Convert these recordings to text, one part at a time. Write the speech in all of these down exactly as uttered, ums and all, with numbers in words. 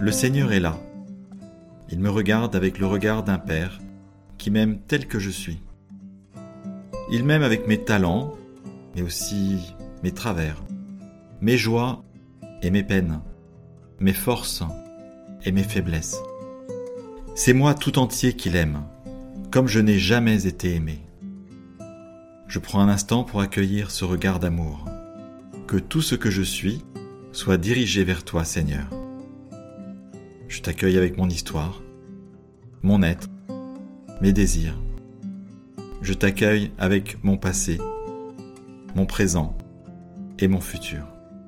Le Seigneur est là. Il me regarde avec le regard d'un père qui m'aime tel que je suis. Il m'aime avec mes talents, mais aussi mes travers, mes joies et mes peines, mes forces et mes faiblesses. C'est moi tout entier qu'il aime, comme je n'ai jamais été aimé. Je prends un instant pour accueillir ce regard d'amour. Que tout ce que je suis soit dirigé vers toi, Seigneur. Je t'accueille avec mon histoire, mon être, mes désirs. Je t'accueille avec mon passé, mon présent et mon futur.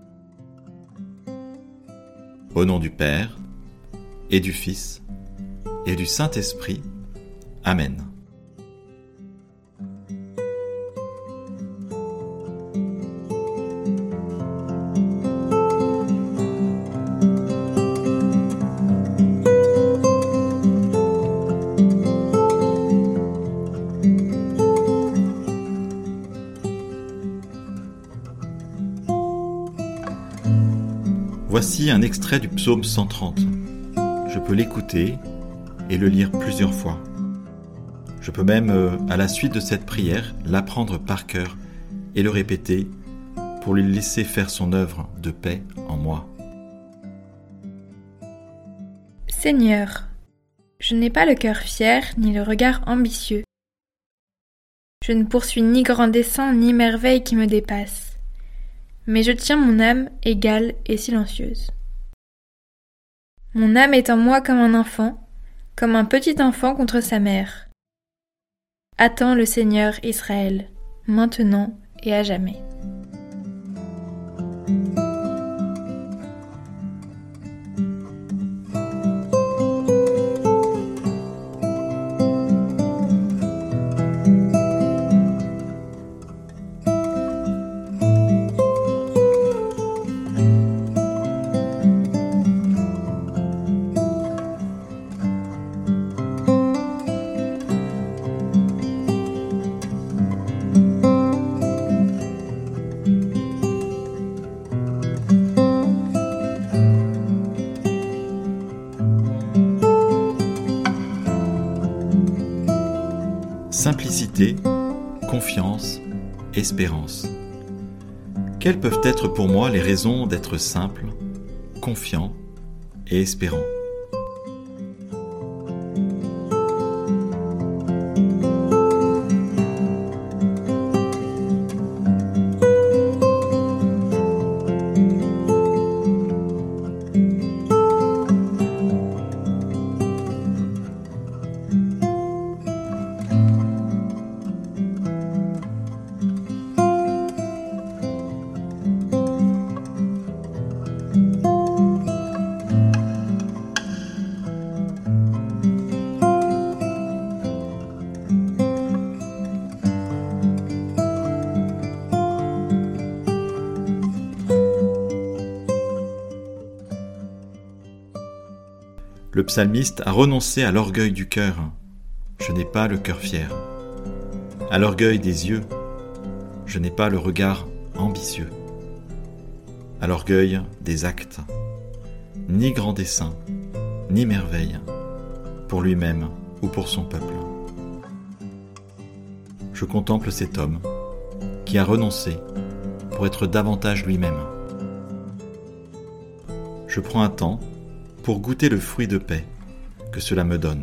Au nom du Père, et du Fils, et du Saint-Esprit. Amen. Voici un extrait du psaume cent trente. Je peux l'écouter et le lire plusieurs fois. Je peux même, à la suite de cette prière, l'apprendre par cœur et le répéter pour lui laisser faire son œuvre de paix en moi. Seigneur, je n'ai pas le cœur fier ni le regard ambitieux. Je ne poursuis ni grand dessein ni merveille qui me dépasse. Mais je tiens mon âme égale et silencieuse. Mon âme est en moi comme un enfant, comme un petit enfant contre sa mère. Attends le Seigneur Israël, maintenant et à jamais. Simplicité, confiance, espérance. Quelles peuvent être pour moi les raisons d'être simple, confiant et espérant ? Le psalmiste a renoncé à l'orgueil du cœur. Je n'ai pas le cœur fier. À l'orgueil des yeux. Je n'ai pas le regard ambitieux. À l'orgueil des actes. Ni grand dessein, ni merveille, pour lui-même ou pour son peuple. Je contemple cet homme qui a renoncé pour être davantage lui-même. Je prends un temps pour goûter le fruit de paix que cela me donne.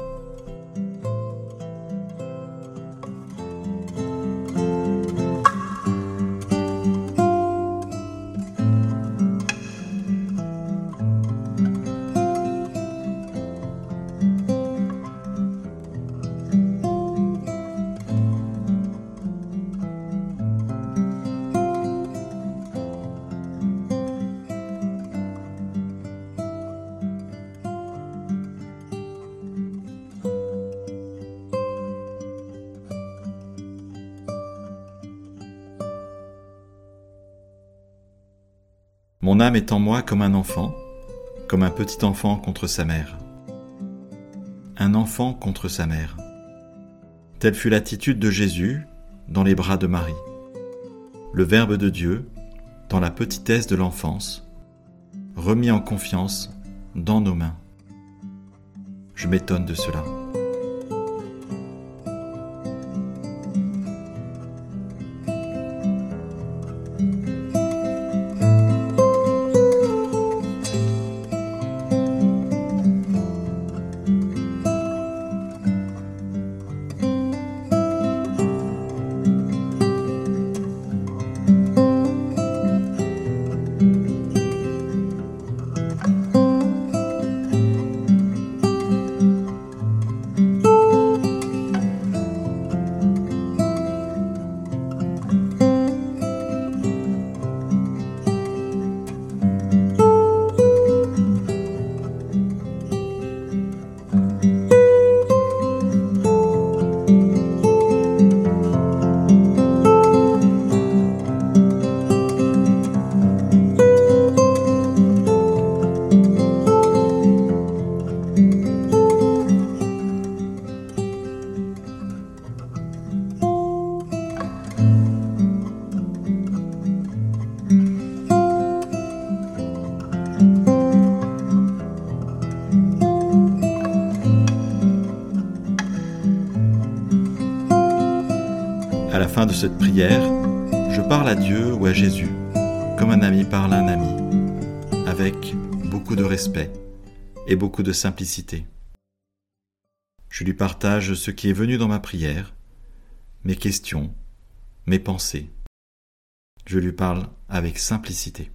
Mon âme est en moi comme un enfant, comme un petit enfant contre sa mère. Un enfant contre sa mère. Telle fut l'attitude de Jésus dans les bras de Marie. Le Verbe de Dieu, dans la petitesse de l'enfance, remis en confiance dans nos mains. Je m'étonne de cela. À la fin de cette prière, je parle à Dieu ou à Jésus, comme un ami parle à un ami, avec beaucoup de respect et beaucoup de simplicité. Je lui partage ce qui est venu dans ma prière, mes questions, mes pensées. Je lui parle avec simplicité.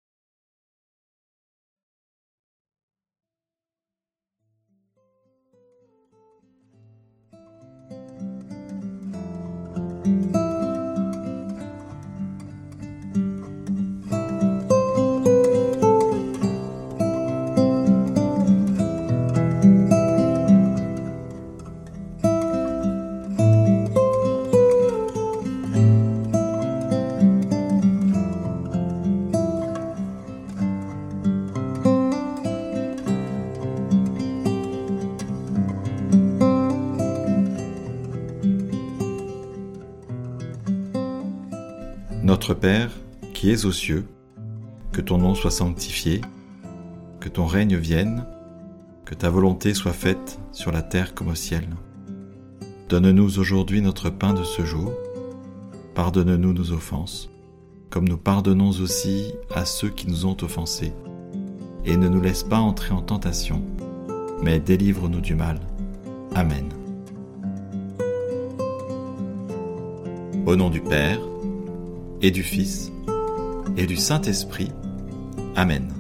Notre Père, qui es aux cieux, que ton nom soit sanctifié, que ton règne vienne, que ta volonté soit faite sur la terre comme au ciel. Donne-nous aujourd'hui notre pain de ce jour. Pardonne-nous nos offenses, comme nous pardonnons aussi à ceux qui nous ont offensés. Et ne nous laisse pas entrer en tentation, mais délivre-nous du mal. Amen. Au nom du Père, et du Fils, et du Saint-Esprit. Amen.